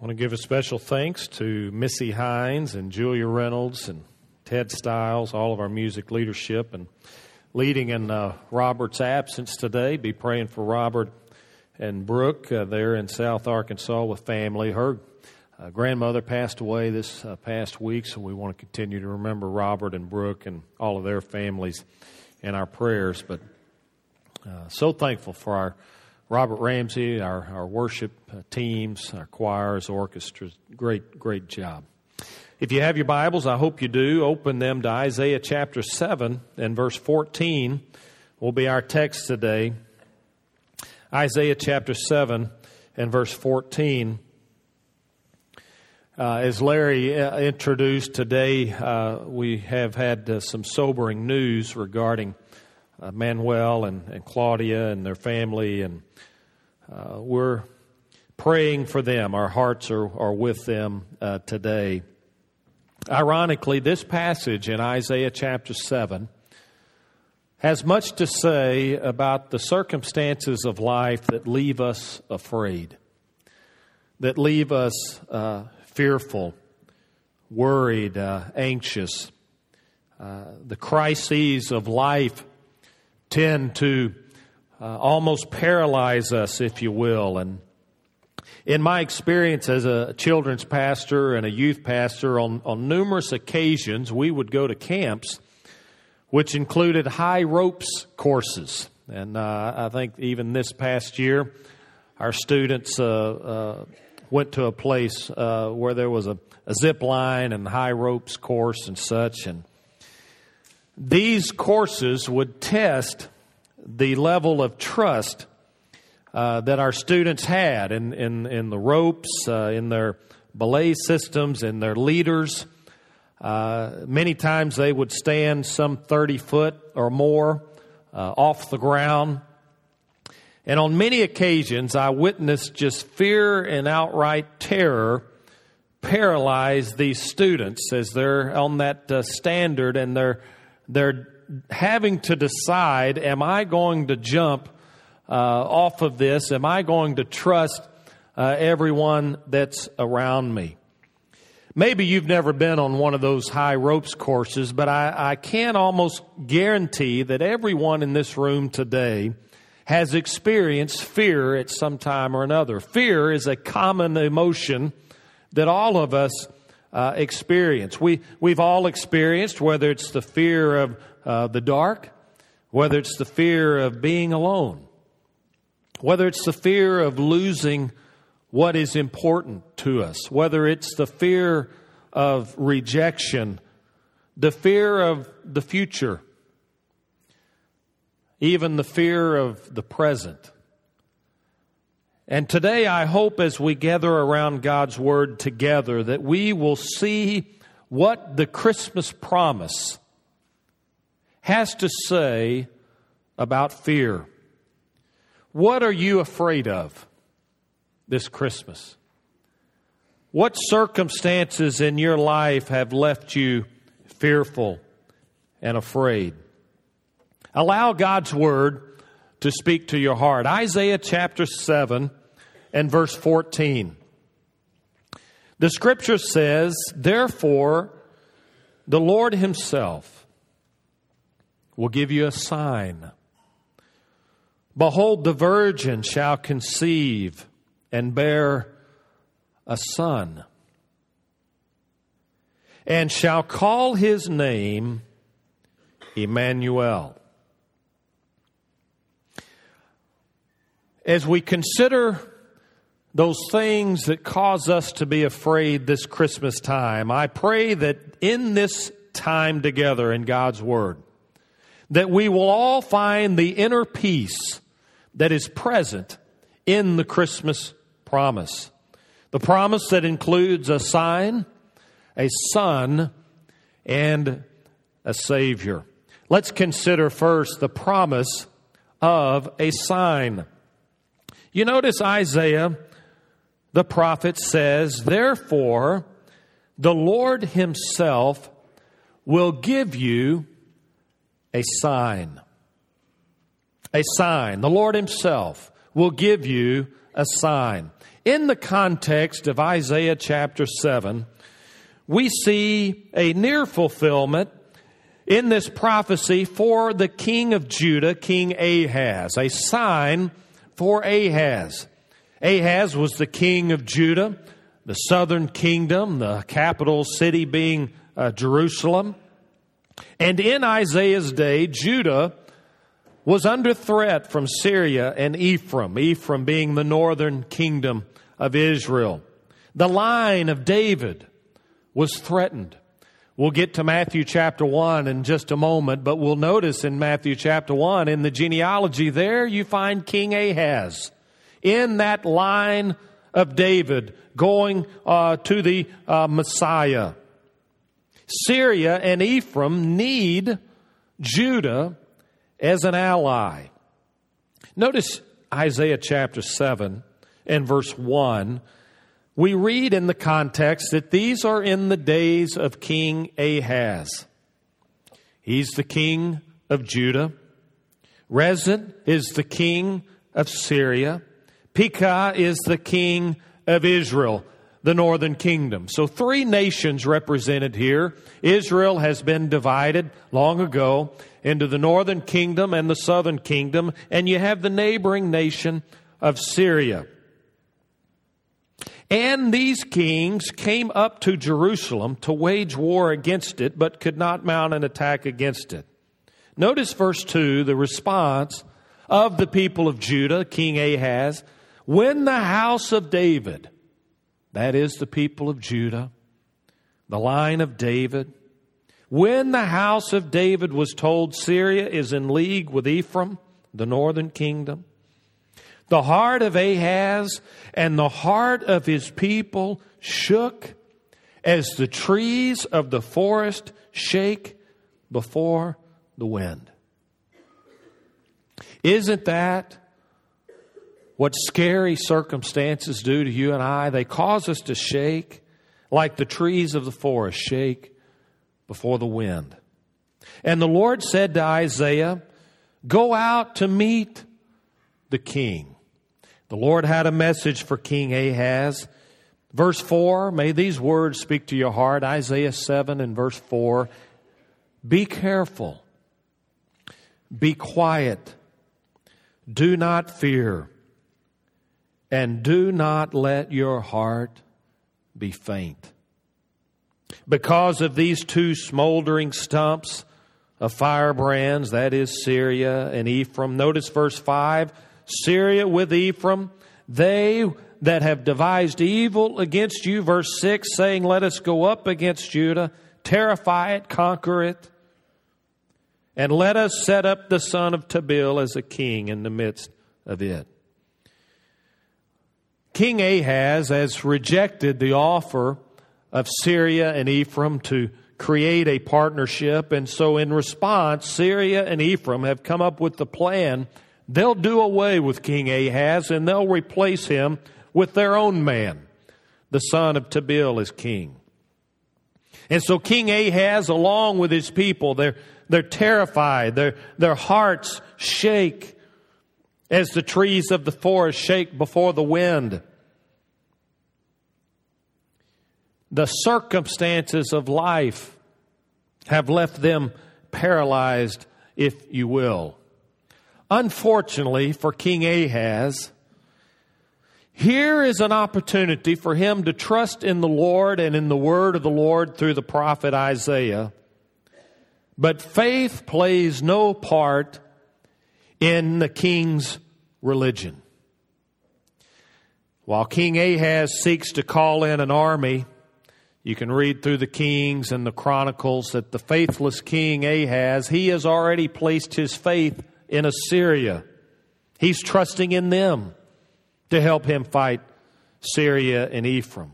I want to give a special thanks to Missy Hines and Julia Reynolds and Ted Stiles, all of our music leadership, and leading in Robert's absence today. Be praying for Robert and Brooke there in South Arkansas with family. Her grandmother passed away this past week, so we want to continue to remember Robert and Brooke and all of their families in our prayers. But so thankful for our Robert Ramsey, our worship teams, our choirs, orchestras. Great job. If you have your Bibles, I hope you do, open them to Isaiah chapter 7 and verse 14 will be our text today. Isaiah chapter 7 and verse 14. As Larry introduced today, we have had some sobering news regarding Manuel and Claudia and their family, and we're praying for them. Our hearts are with them today. Ironically, this passage in Isaiah chapter 7 has much to say about the circumstances of life that leave us afraid, that leave us fearful, worried, anxious. The crises of life tend to almost paralyze us, if you will. And in my experience as a children's pastor and a youth pastor, on numerous occasions we would go to camps which included high ropes courses. And I think even this past year our students went to a place where there was a zip line and high ropes course and such. And these courses would test the level of trust that our students had in the ropes, in their belay systems, in their leaders. Many times they would stand some 30 foot or more off the ground. And on many occasions I witnessed just fear and outright terror paralyze these students as they're on that standard, and they're having to decide, am I going to jump off of this? Am I going to trust everyone that's around me? Maybe you've never been on one of those high ropes courses, but I can almost guarantee that everyone in this room today has experienced fear at some time or another. Fear is a common emotion that all of us experience. We've all experienced, whether it's the fear of the dark, whether it's the fear of being alone, whether it's the fear of losing what is important to us, whether it's the fear of rejection, the fear of the future, even the fear of the present. And today I hope as we gather around God's Word together that we will see what the Christmas promise has to say about fear. What are you afraid of this Christmas? What circumstances in your life have left you fearful and afraid? Allow God's Word to speak to your heart. Isaiah chapter 7 and verse 14. The Scripture says, "Therefore the Lord Himself will give you a sign. Behold, the virgin shall conceive and bear a son, and shall call his name Emmanuel." As we consider those things that cause us to be afraid this Christmas time, I pray that in this time together in God's Word, that we will all find the inner peace that is present in the Christmas promise. The promise that includes a sign, a son, and a Savior. Let's consider first the promise of a sign. You notice Isaiah, the prophet, says, "Therefore the Lord Himself will give you a sign." A sign. The Lord Himself will give you a sign. In the context of Isaiah chapter 7, we see a near fulfillment in this prophecy for the king of Judah, King Ahaz, a sign for Ahaz. Ahaz was the king of Judah, the southern kingdom, the capital city being Jerusalem. And in Isaiah's day, Judah was under threat from Syria and Ephraim, Ephraim being the northern kingdom of Israel. The line of David was threatened. We'll get to Matthew chapter 1 in just a moment, but we'll notice in Matthew chapter 1, in the genealogy there, you find King Ahaz in that line of David going to the Messiah. Syria and Ephraim need Judah as an ally. Notice Isaiah chapter 7 and verse 1. We read in the context that these are in the days of King Ahaz. He's the king of Judah. Rezin is the king of Syria. Pekah is the king of Israel, the northern kingdom. So 3 nations represented here. Israel has been divided long ago into the northern kingdom and the southern kingdom, and you have the neighboring nation of Syria. And these kings came up to Jerusalem to wage war against it, but could not mount an attack against it. Notice verse 2, the response of the people of Judah, King Ahaz, when the house of David, that is the people of Judah, the line of David, when the house of David was told Syria is in league with Ephraim, the northern kingdom, the heart of Ahaz and the heart of his people shook as the trees of the forest shake before the wind. Isn't that what scary circumstances do to you and I? They cause us to shake like the trees of the forest shake before the wind. And the Lord said to Isaiah, go out to meet the king. The Lord had a message for King Ahaz. Verse 4, may these words speak to your heart. Isaiah 7 and verse 4. Be careful. Be quiet. Do not fear. And do not let your heart be faint. Because of these 2 smoldering stumps of firebrands, that is Syria and Ephraim. Notice verse 5. Syria with Ephraim, they that have devised evil against you. Verse 6, saying, let us go up against Judah, terrify it, conquer it, and let us set up the son of Tabeel as a king in the midst of it. King Ahaz has rejected the offer of Syria and Ephraim to create a partnership, and so in response, Syria and Ephraim have come up with the plan. They'll do away with King Ahaz and they'll replace him with their own man, the son of Tabeel, as king. And so King Ahaz, along with his people, they're terrified. Their hearts shake as the trees of the forest shake before the wind. The circumstances of life have left them paralyzed, if you will. Unfortunately for King Ahaz, here is an opportunity for him to trust in the Lord and in the word of the Lord through the prophet Isaiah. But faith plays no part in the king's religion. While King Ahaz seeks to call in an army, you can read through the Kings and the Chronicles that the faithless King Ahaz, he has already placed his faith in Assyria. He's trusting in them to help him fight Syria and Ephraim.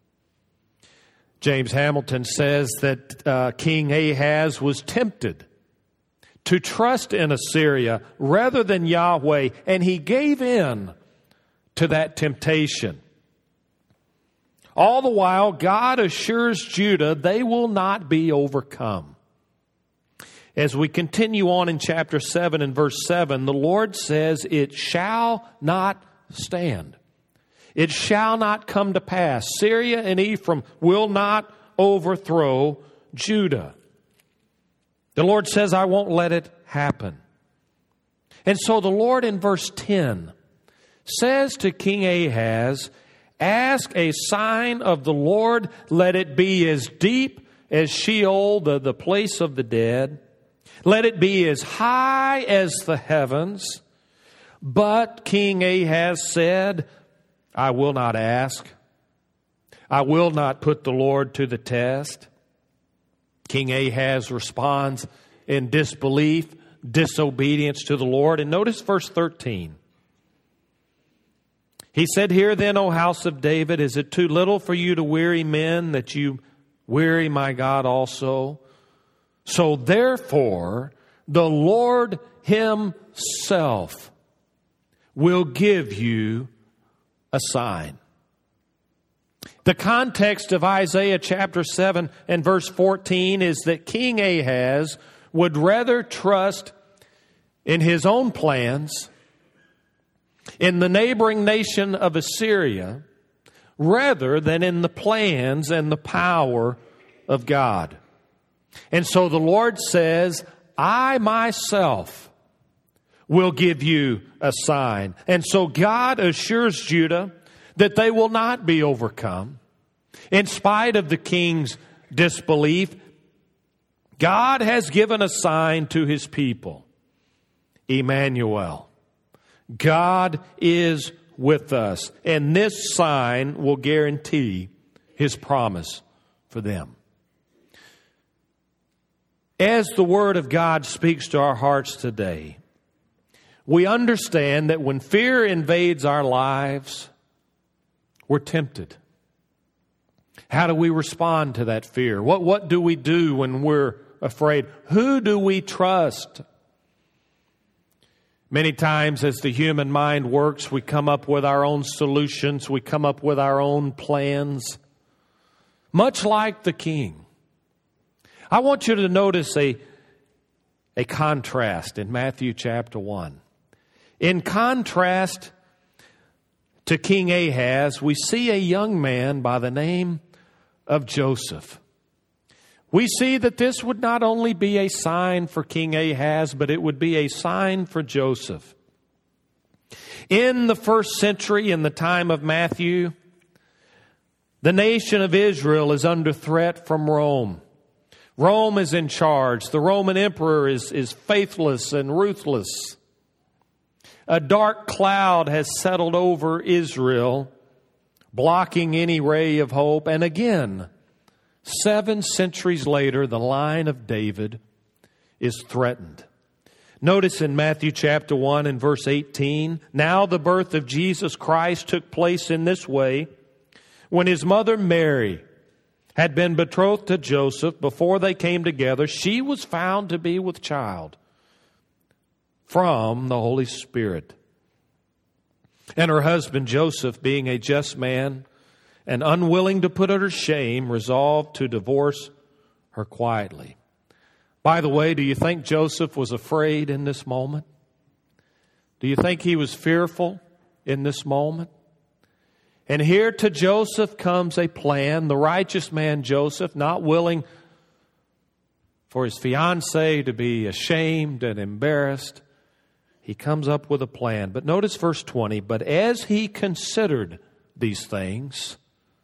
James Hamilton says that King Ahaz was tempted to trust in Assyria rather than Yahweh, and he gave in to that temptation. All the while, God assures Judah they will not be overcome. As we continue on in chapter 7 and verse 7, the Lord says, it shall not stand. It shall not come to pass. Syria and Ephraim will not overthrow Judah. The Lord says, I won't let it happen. And so the Lord in verse 10 says to King Ahaz, ask a sign of the Lord, let it be as deep as Sheol, the place of the dead. Let it be as high as the heavens. But King Ahaz said, I will not ask. I will not put the Lord to the test. King Ahaz responds in disbelief, disobedience to the Lord. And notice verse 13. He said, Hear then, O house of David, is it too little for you to weary men, that you weary my God also? So therefore, the Lord Himself will give you a sign. The context of Isaiah chapter 7 and verse 14 is that King Ahaz would rather trust in his own plans, in the neighboring nation of Assyria, rather than in the plans and the power of God. And so the Lord says, I myself will give you a sign. And so God assures Judah that they will not be overcome. In spite of the king's disbelief, God has given a sign to His people. Emmanuel. God is with us. And this sign will guarantee His promise for them. As the Word of God speaks to our hearts today, we understand that when fear invades our lives, we're tempted. How do we respond to that fear? What do we do when we're afraid? Who do we trust? Many times as the human mind works, we come up with our own solutions. We come up with our own plans. Much like the king. I want you to notice a contrast in Matthew chapter 1. In contrast to King Ahaz, we see a young man by the name of Joseph. We see that this would not only be a sign for King Ahaz, but it would be a sign for Joseph. In the first century, in the time of Matthew, the nation of Israel is under threat from Rome. Rome is in charge. The Roman emperor is faithless and ruthless. A dark cloud has settled over Israel, blocking any ray of hope. And again, 7 centuries later, the line of David is threatened. Notice in Matthew chapter 1 and verse 18, now the birth of Jesus Christ took place in this way. When His mother Mary had been betrothed to Joseph, before they came together, she was found to be with child from the Holy Spirit. And her husband Joseph, being a just man and unwilling to put her to shame, resolved to divorce her quietly. By the way, do you think Joseph was afraid in this moment? Do you think he was fearful in this moment? And here to Joseph comes a plan. The righteous man Joseph, not willing for his fiancée to be ashamed and embarrassed, he comes up with a plan. But notice verse 20, but as he considered these things,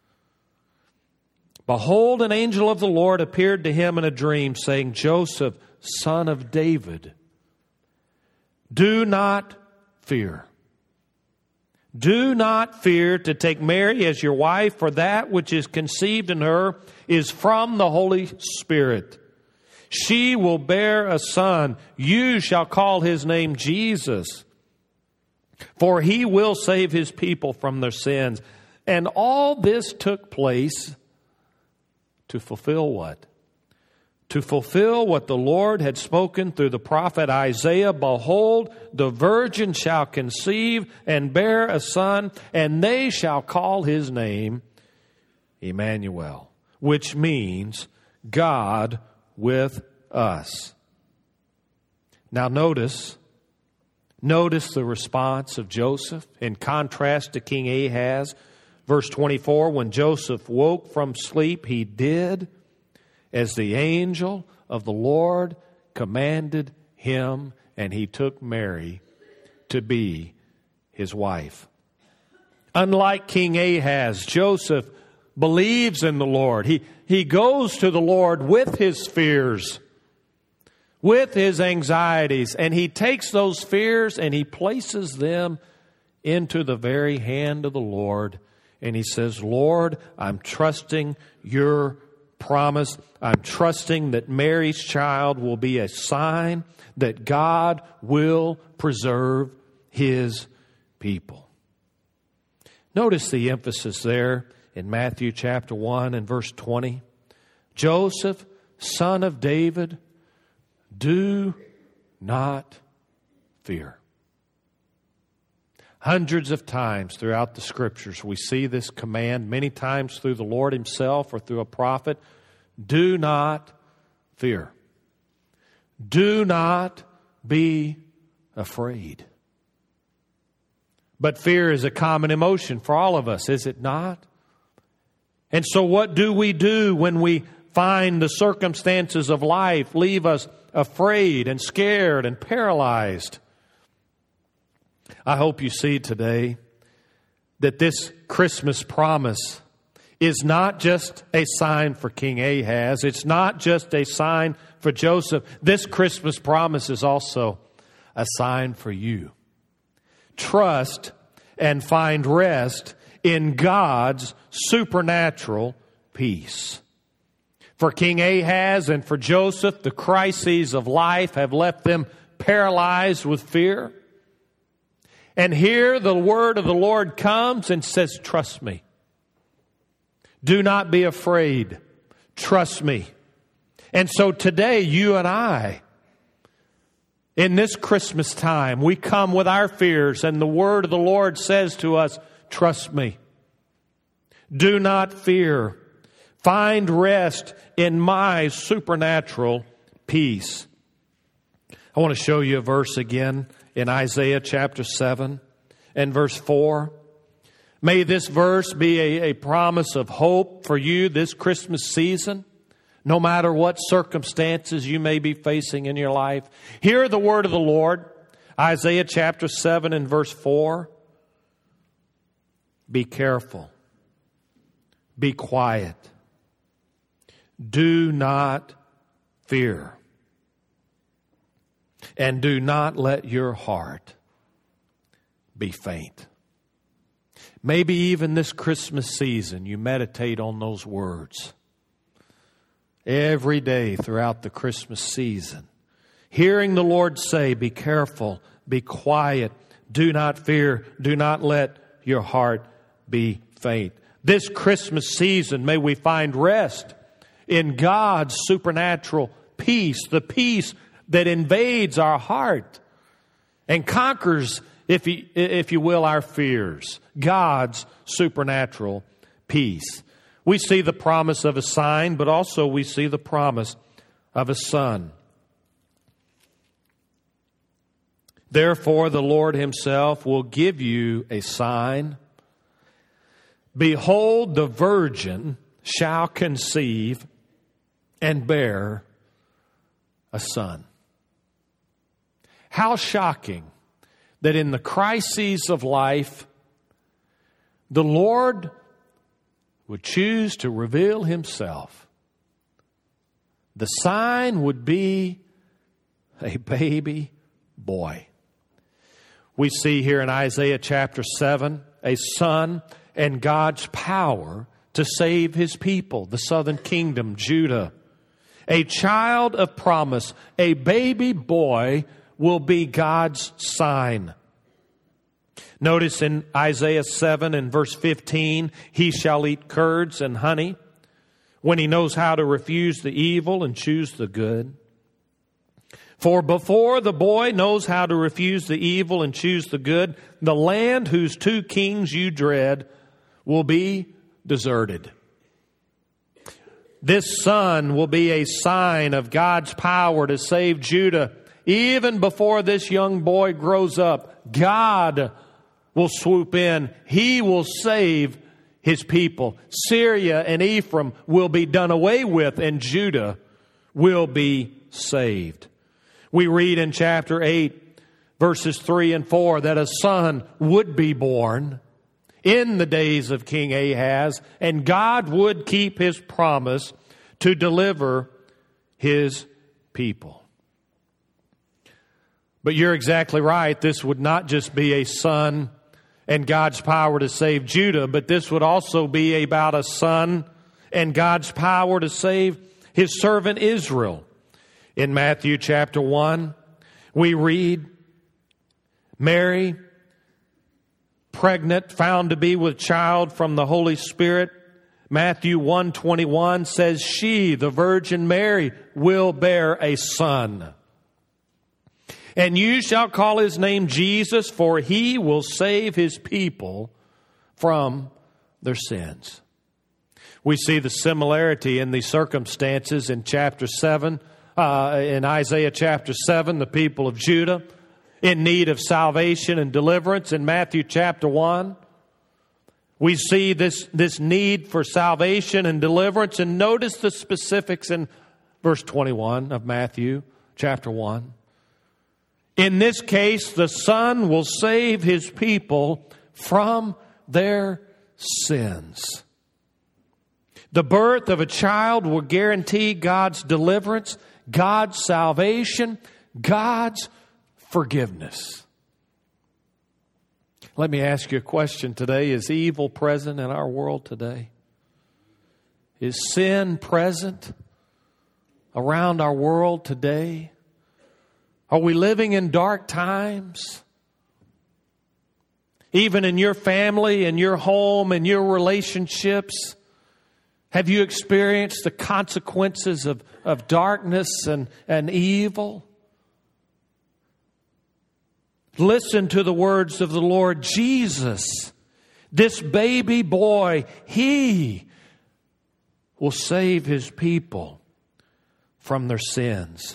behold, an angel of the Lord appeared to him in a dream, saying, Joseph, son of David, do not fear. Do not fear to take Mary as your wife, for that which is conceived in her is from the Holy Spirit. She will bear a son. You shall call his name Jesus, for he will save his people from their sins. And all this took place to fulfill what? To fulfill what the Lord had spoken through the prophet Isaiah. Behold, the virgin shall conceive and bear a son, and they shall call his name Emmanuel, which means God with us. Now notice Notice the response of Joseph in contrast to King Ahaz. Verse 24, when Joseph woke from sleep, he did as the angel of the Lord commanded him, and he took Mary to be his wife. Unlike King Ahaz, Joseph believes in the Lord. He goes to the Lord with his fears, with his anxieties, and he takes those fears and he places them into the very hand of the Lord. And he says, Lord, I'm trusting your promise. I'm trusting that Mary's child will be a sign that God will preserve his people. Notice the emphasis there in Matthew chapter 1 and verse 20. Joseph, son of David, do not fear. Hundreds of times throughout the Scriptures we see this command, many times through the Lord himself or through a prophet. Do not fear. Do not be afraid. But fear is a common emotion for all of us, is it not? And so what do we do when we find the circumstances of life leave us afraid and scared and paralyzed? I hope you see today that this Christmas promise is not just a sign for King Ahaz. It's not just a sign for Joseph. This Christmas promise is also a sign for you. Trust and find rest in God's supernatural peace. For King Ahaz and for Joseph, the crises of life have left them paralyzed with fear. And here the word of the Lord comes and says, trust me. Do not be afraid. Trust me. And so today, you and I, in this Christmas time, we come with our fears, and the word of the Lord says to us, trust me. Do not fear. Find rest in my supernatural peace. I want to show you a verse again in Isaiah chapter 7 and verse 4. May this verse be a promise of hope for you this Christmas season, no matter what circumstances you may be facing in your life. Hear the word of the Lord, Isaiah chapter 7 and verse 4. Be careful. Be quiet. Do not fear. And do not let your heart be faint. Maybe even this Christmas season you meditate on those words. Every day throughout the Christmas season. Hearing the Lord say, be careful, be quiet, do not fear, do not let your heart be faint. This Christmas season may we find rest in God's supernatural peace, the peace that invades our heart and conquers, if you will, our fears. God's supernatural peace. We see the promise of a sign, but also we see the promise of a son. Therefore, the Lord himself will give you a sign. Behold, the virgin shall conceive and bear a son. How shocking that in the crises of life, the Lord would choose to reveal himself. The sign would be a baby boy. We see here in Isaiah chapter 7, a son and God's power to save his people, the southern kingdom, Judah. A child of promise, a baby boy will be God's sign. Notice in Isaiah 7 and verse 15, he shall eat curds and honey when he knows how to refuse the evil and choose the good. For before the boy knows how to refuse the evil and choose the good, the land whose two kings you dread will be deserted. This son will be a sign of God's power to save Judah even before this young boy grows up, God will swoop in. He will save His people. Syria and Ephraim will be done away with, and Judah will be saved. We read in chapter 8, verses 3 and 4, that a son would be born in the days of King Ahaz, and God would keep His promise to deliver His people. But you're exactly right. This would not just be a son and God's power to save Judah, but this would also be about a son and God's power to save His servant Israel. In Matthew chapter 1, we read, Mary, pregnant, found to be with child from the Holy Spirit. Matthew 1:21 says, she, the Virgin Mary, will bear a son. And you shall call His name Jesus, for He will save His people from their sins. We see the similarity in the circumstances in chapter 7, in Isaiah chapter 7, the people of Judah in need of salvation and deliverance. In Matthew chapter 1, we see this need for salvation and deliverance. And notice the specifics in verse 21 of Matthew chapter 1. In this case, the Son will save His people from their sins. The birth of a child will guarantee God's deliverance, God's salvation, God's forgiveness. Let me ask you a question today. Is evil present in our world today? Is sin present around our world today? Are we living in dark times? Even in your family, in your home, in your relationships, have you experienced the consequences of darkness and evil? Listen to the words of the Lord Jesus. This baby boy, He will save His people from their sins.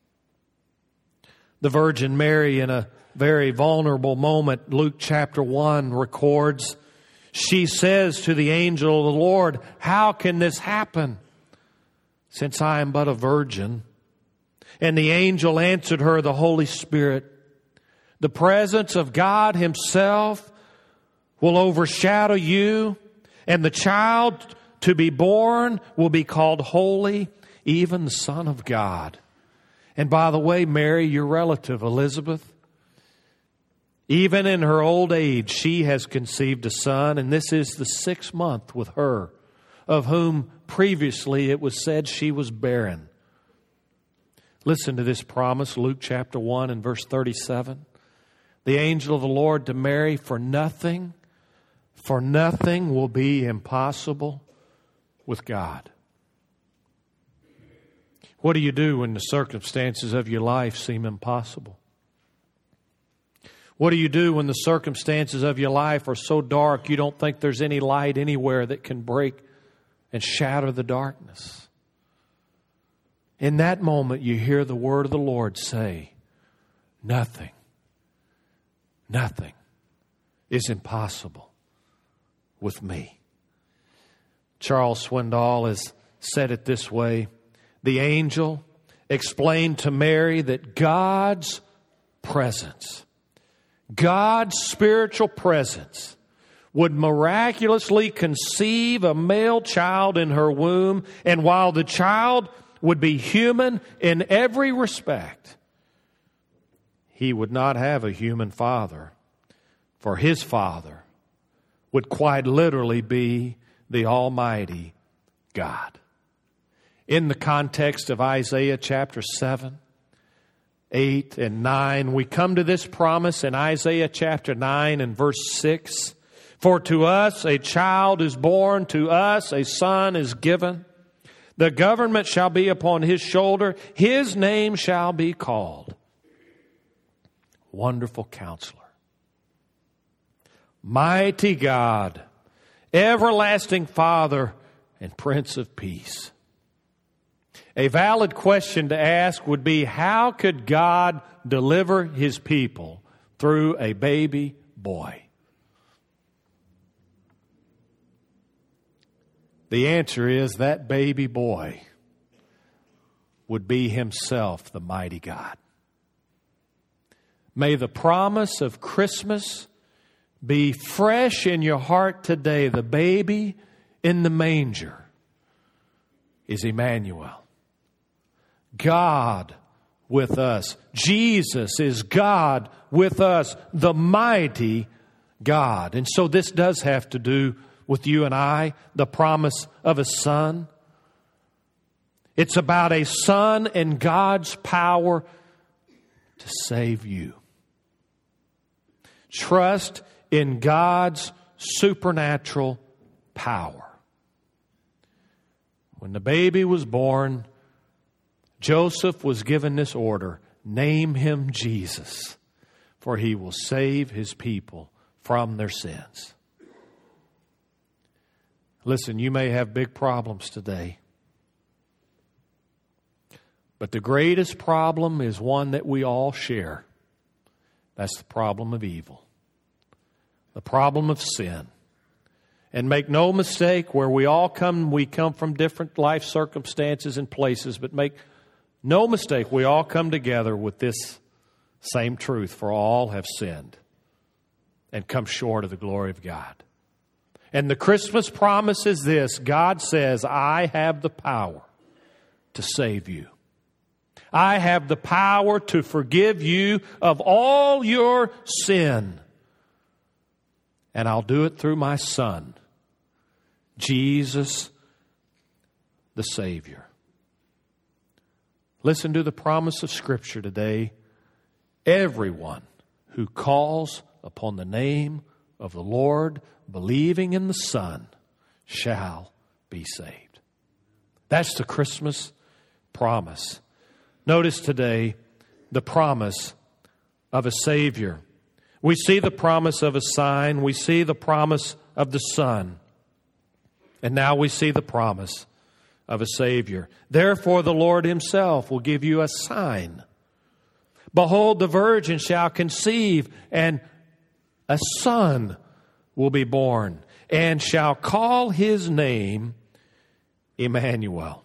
The Virgin Mary, in a very vulnerable moment, Luke chapter 1 records, she says to the angel of the Lord, how can this happen, since I am but a virgin? And the angel answered her, the Holy Spirit, the presence of God Himself will overshadow you, and the child to be born will be called holy, even the Son of God. And by the way, Mary, your relative Elizabeth, even in her old age, she has conceived a son, and this is the 6th month with her, of whom previously it was said she was barren. Listen to this promise, Luke chapter 1 and verse 37. The angel of the Lord to Mary, for nothing will be impossible with God. What do you do when the circumstances of your life seem impossible? What do you do when the circumstances of your life are so dark you don't think there's any light anywhere that can break and shatter the darkness? In that moment, you hear the word of the Lord say, nothing is impossible with me. Charles Swindoll has said it this way. The angel explained to Mary that God's presence, God's spiritual presence, would miraculously conceive a male child in her womb, and while the child would be human in every respect, he would not have a human father, for his father would quite literally be the Almighty God. In the context of Isaiah chapter 7, 8, and 9, we come to this promise in Isaiah chapter 9 and verse 6. For to us a child is born, to us a son is given. The government shall be upon His shoulder. His name shall be called Wonderful Counselor, Mighty God, Everlasting Father, and Prince of Peace. A valid question to ask would be, how could God deliver His people through a baby boy? The answer is that baby boy would be Himself, the mighty God. May the promise of Christmas be fresh in your heart today. The baby in the manger is Emmanuel. God with us. Jesus is God with us, the mighty God. And so this does have to do with you and I, the promise of a son. It's about a son and God's power to save you. Trust in God's supernatural power. When the baby was born, Joseph was given this order: name him Jesus, for he will save his people from their sins. Listen, you may have big problems today, but the greatest problem is one that we all share. That's the problem of evil, the problem of sin. And make no mistake, where we come from different life circumstances and places, but make no mistake, we all come together with this same truth: for all have sinned and come short of the glory of God. And the Christmas promise is this: God says, I have the power to save you. I have the power to forgive you of all your sin. And I'll do it through my Son, Jesus, the Savior. Listen to the promise of Scripture today. Everyone who calls upon the name of the Lord, believing in the Son, shall be saved. That's the Christmas promise. Notice today the promise of a Savior. We see the promise of a sign. We see the promise of the Son. And now we see the promise of a Savior. Therefore the Lord Himself will give you a sign. Behold, the virgin shall conceive, and a son will be born, and shall call His name Emmanuel.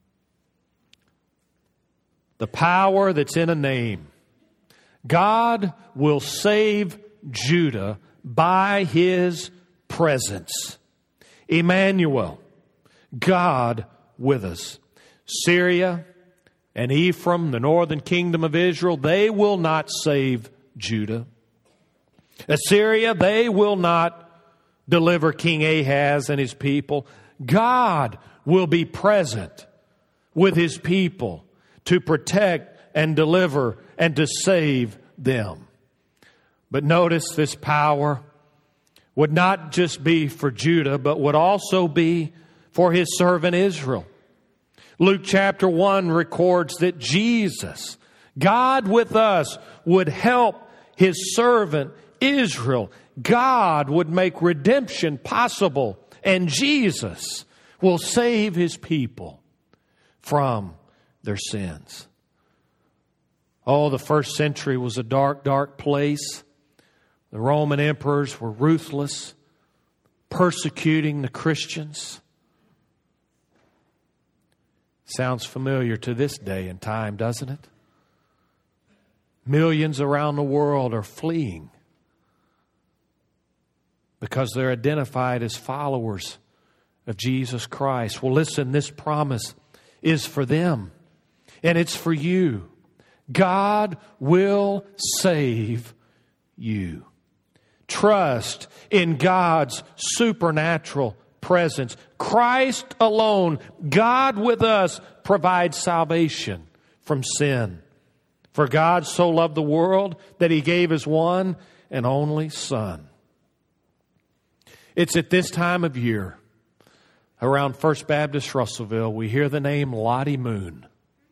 The power that's in a name. God will save Judah by His presence. Emmanuel, God with us. Syria and Ephraim, the northern kingdom of Israel, they will not save Judah. Assyria, they will not deliver King Ahaz and his people. God will be present with His people to protect and deliver and to save them. But notice, this power would not just be for Judah, but would also be for His servant Israel. Luke chapter 1 records that Jesus, God with us, would help His servant Israel. God would make redemption possible, and Jesus will save His people from their sins. Oh, the first century was a dark, dark place. The Roman emperors were ruthless, persecuting the Christians. Sounds familiar to this day and time, doesn't it? Millions around the world are fleeing because they're identified as followers of Jesus Christ. Well, listen, this promise is for them, and it's for you. God will save you. Trust in God's supernatural presence. Christ alone, God with us, provides salvation from sin. For God so loved the world that He gave His one and only Son. It's at this time of year, around First Baptist Russellville, we hear the name Lottie Moon.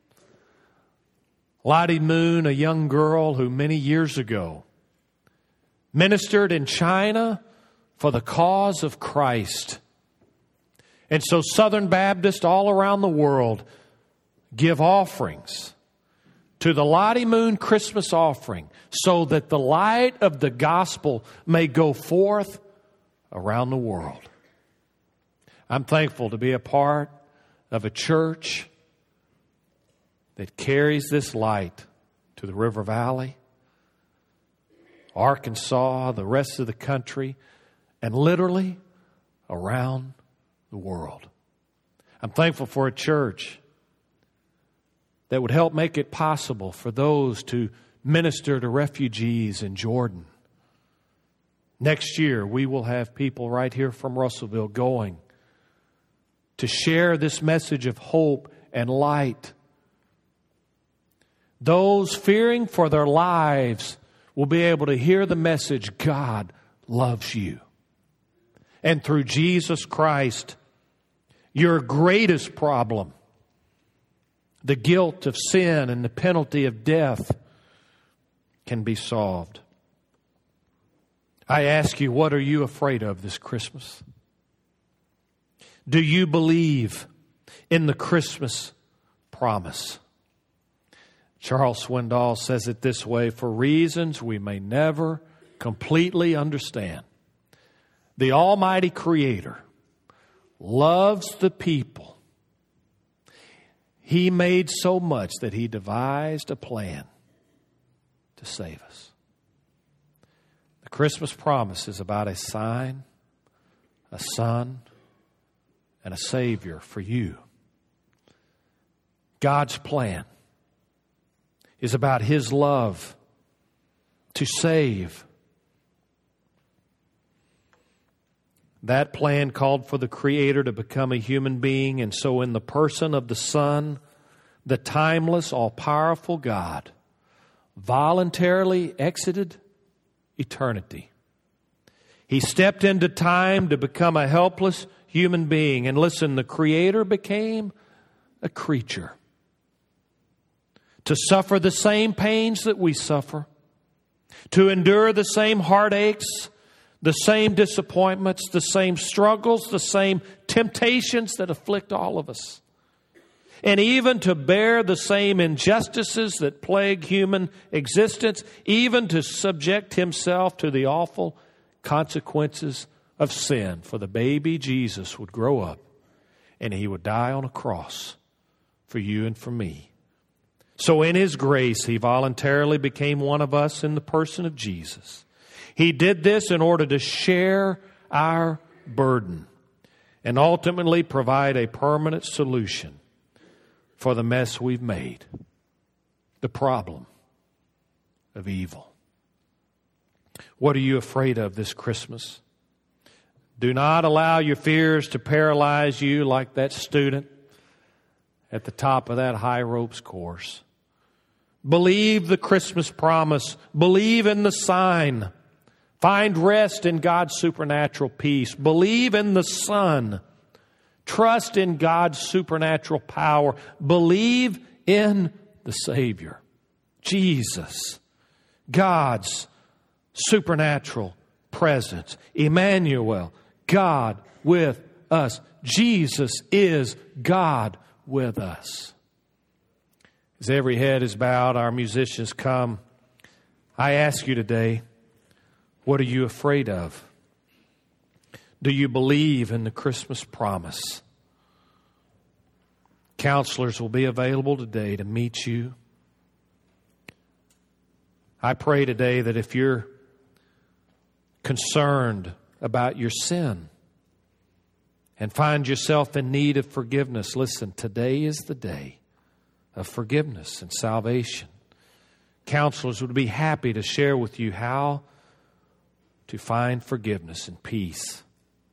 Lottie Moon, a young girl who many years ago ministered in China for the cause of Christ. And so Southern Baptists all around the world give offerings to the Lottie Moon Christmas offering so that the light of the gospel may go forth around the world. I'm thankful to be a part of a church that carries this light to the River Valley, Arkansas, the rest of the country, and literally around the world. I'm thankful for a church that would help make it possible for those to minister to refugees in Jordan. Next year, we will have people right here from Russellville going to share this message of hope and light. Those fearing for their lives will be able to hear the message, God loves you. And through Jesus Christ, your greatest problem, the guilt of sin and the penalty of death, can be solved. I ask you, what are you afraid of this Christmas? Do you believe in the Christmas promise? Charles Swindoll says it this way: for reasons we may never completely understand, the Almighty Creator loves the people He made so much that He devised a plan to save us. The Christmas promise is about a sign, a son, and a Savior for you. God's plan is about His love to save. That plan called for the Creator to become a human being, and so in the person of the Son, the timeless, all-powerful God voluntarily exited eternity. He stepped into time to become a helpless human being. And listen, the Creator became a creature to suffer the same pains that we suffer, to endure the same heartaches, the same disappointments, the same struggles, the same temptations that afflict all of us, and even to bear the same injustices that plague human existence, even to subject Himself to the awful consequences of sin. For the baby Jesus would grow up and He would die on a cross for you and for me. So in His grace, He voluntarily became one of us in the person of Jesus. He did this in order to share our burden and ultimately provide a permanent solution for the mess we've made, the problem of evil. What are you afraid of this Christmas? Do not allow your fears to paralyze you like that student at the top of that high ropes course. Believe the Christmas promise. Believe in the sign. Find rest in God's supernatural peace. Believe in the Son. Trust in God's supernatural power. Believe in the Savior, Jesus, God's supernatural presence. Emmanuel, God with us. Jesus is God with us. As every head is bowed, our musicians come. I ask you today, what are you afraid of? Do you believe in the Christmas promise? Counselors will be available today to meet you. I pray today that if you're concerned about your sin and find yourself in need of forgiveness, listen, today is the day of forgiveness and salvation. Counselors would be happy to share with you how to find forgiveness and peace.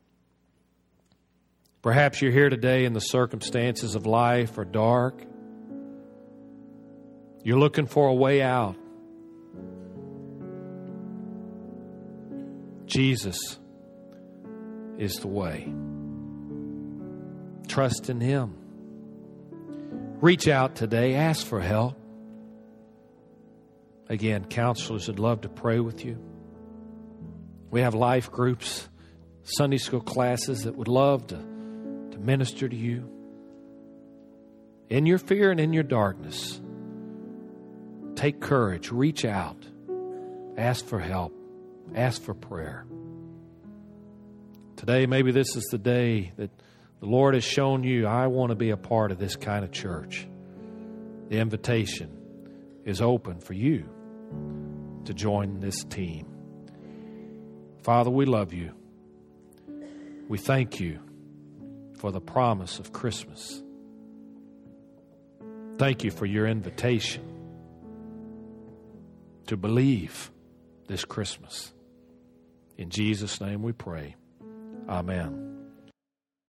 Perhaps you're here today and the circumstances of life are dark. You're looking for a way out. Jesus is the way. Trust in Him. Reach out today. Ask for help. Again, counselors would love to pray with you. We have life groups, Sunday school classes that would love to minister to you. In your fear and in your darkness, take courage, reach out, ask for help, ask for prayer. Today, maybe this is the day that the Lord has shown you, I want to be a part of this kind of church. The invitation is open for you to join this team. Father, we love you. We thank you for the promise of Christmas. Thank you for your invitation to believe this Christmas. In Jesus' name we pray. Amen.